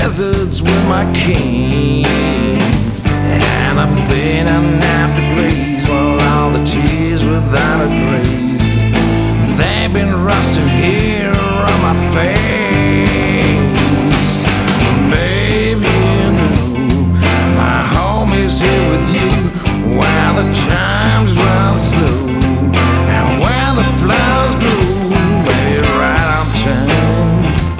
deserts with my king. And I've been an empty place while all the tears without a grace. They've been rusting here on my face. Baby, you know my home is here with you, while the chimes run slow and where the flowers grow, baby, right on time,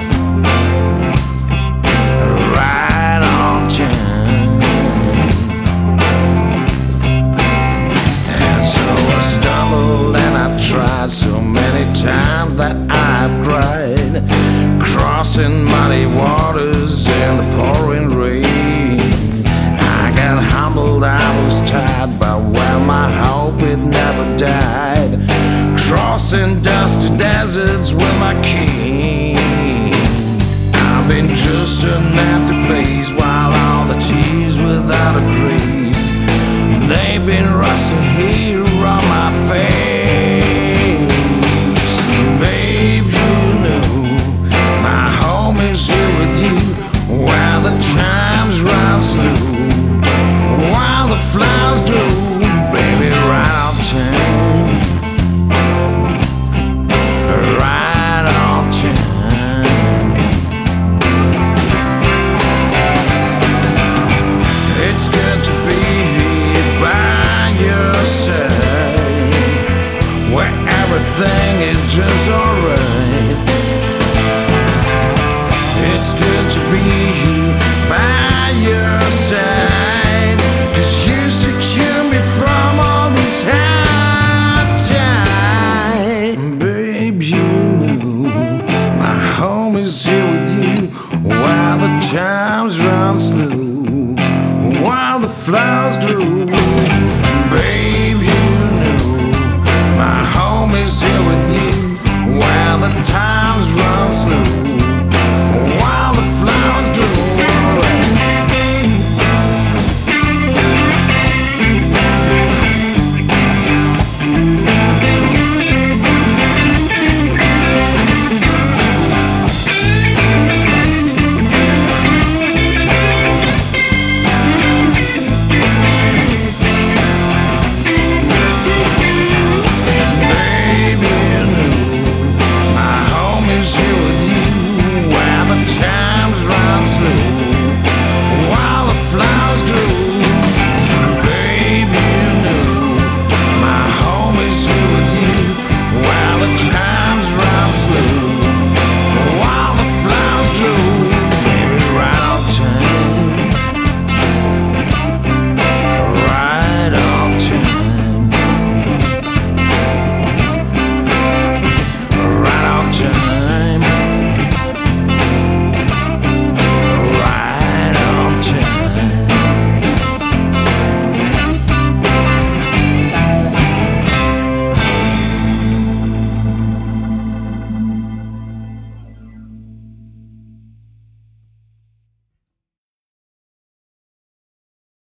right on time. And so I stumbled and I tried so many times that I've cried, crossing muddy waters in the pouring rain. I got humbled, I was tired, but well, my hope it never died, crossing dusty deserts with my king. I've been just an empty place while all the tears without a grace. They've been rusting here on my face. Babe, you know my home is here with you, while the chimes run slow, while the flowers grow, baby, right on time, right on time. It's good to be here by your side, where everything is just alright. It's good to be here by your side, 'cause you secure me from all these hard times. Babe, you know my home is here with you, while the chimes run slow, while the flowers grow. Babe, you know my home is here with you, while the times run slow,